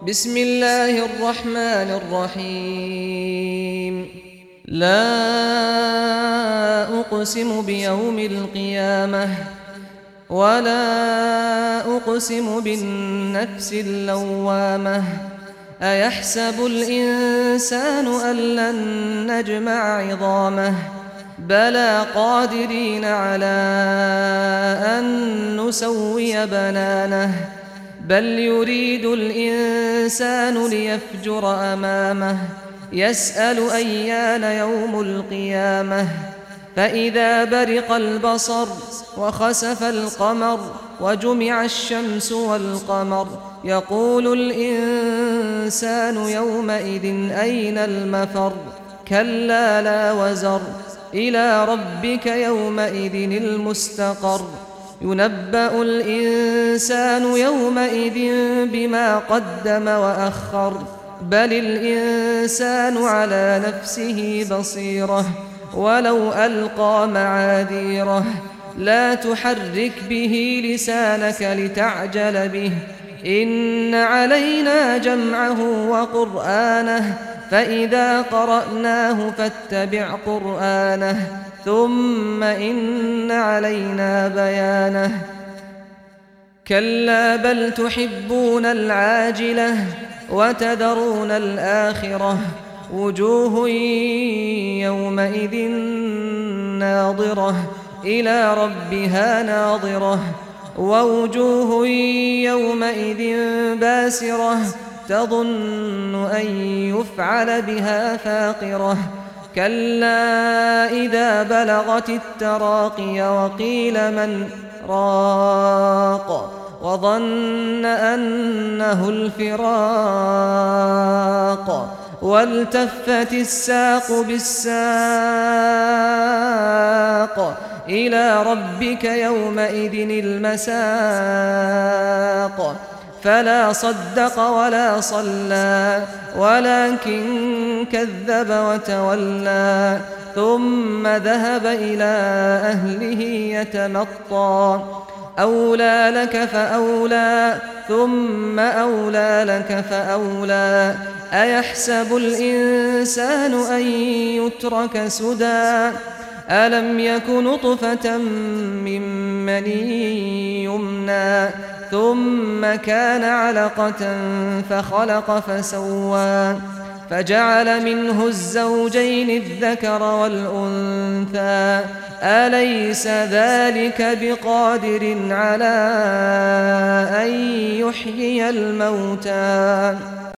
بسم الله الرحمن الرحيم لا أقسم بيوم القيامة ولا أقسم بالنفس اللوامة أيحسب الإنسان أن لن نجمع عظامه بلى قادرين على أن نسوي بنانه بل يريد الإنسان ليفجر أمامه يسأل أيان يوم القيامة فإذا برق البصر وخسف القمر وجمع الشمس والقمر يقول الإنسان يومئذ أين المفر كلا لا وزر إلى ربك يومئذ المستقر ينبأ الإنسان يومئذ بما قدم وأخر بل الإنسان على نفسه بصيرة ولو ألقى معاذيره لا تحرك به لسانك لتعجل به إن علينا جمعه وقرآنه فإذا قرأناه فاتبع قرآنه ثم إن علينا بيانه كلا بل تحبون العاجلة وتذرون الآخرة وجوه يومئذ ناظرة إلى ربها ناظرة ووجوه يومئذ باسرة تظن أن يفعل بها فاقرة كلا إذا بلغت التراقي وقيل من راق وظن أنه الفراق والتفت الساق بالساق إلى ربك يومئذ المساق فلا صدق ولا صلى ولكن كذب وتولى ثم ذهب إلى أهله يتمطى أولى لك فأولى ثم أولى لك فأولى أيحسب الإنسان أن يترك سدى ألم يك نطفة من مني يمنى ثم كان علقة فخلق فسوى فجعل منه الزوجين الذكر والأنثى أليس ذلك بقادر على أن يحيي الموتى